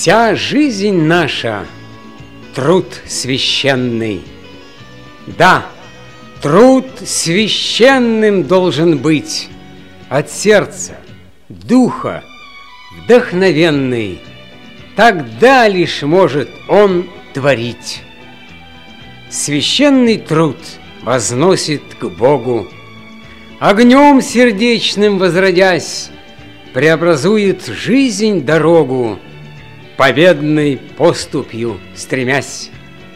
Вся жизнь наша — труд священный. Да, труд священным должен быть, от сердца, духа, вдохновенный. Тогда лишь может он творить. Священный труд возносит к Богу, огнем сердечным возродясь, преобразует жизнь дорогу, победной поступью стремясь.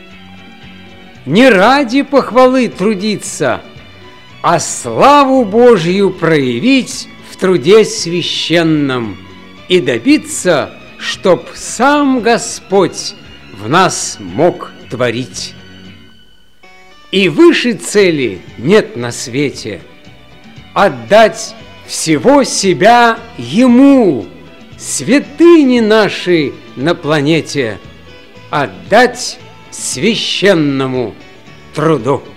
Не ради похвалы трудиться, а славу Божью проявить в труде священном и добиться, чтоб сам Господь в нас мог творить. И выше цели нет на свете — отдать всего себя Ему, святыни наши на планете, отдать священному труду.